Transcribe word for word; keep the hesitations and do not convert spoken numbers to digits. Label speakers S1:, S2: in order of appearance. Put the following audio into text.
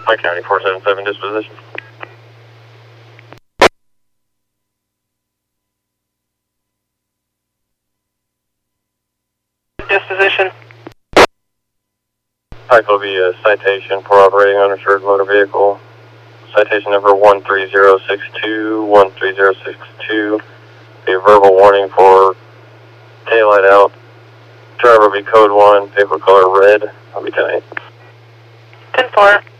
S1: Pike County four seven seven disposition.
S2: Disposition.
S1: Pike will be a citation for operating uninsured motor vehicle. Citation number one three zero six two, one three zero six two. Be a verbal warning for taillight out. Driver will be code one, vehicle color red. I'll be ten eight.
S2: ten four.